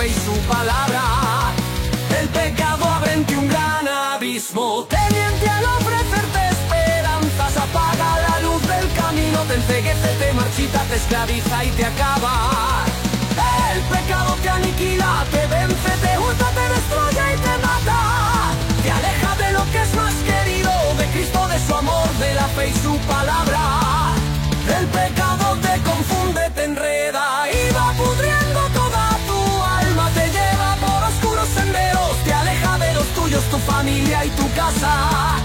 fe y su palabra. El pecado abre en ti un gran abismo, te miente al ofrecerte esperanzas, apaga la luz del camino, te enceguece, te marchita, te esclaviza y te acaba. El pecado te aniquila, te vence, te hurta, te destruye y te mata. Te aleja de lo que es más querido, de Cristo, de su amor, de la fe y su palabra. El pecado te confunde, te enreda y va pudriendo toda tu alma. Te lleva por oscuros senderos, te aleja de los tuyos, tu familia y tu casa.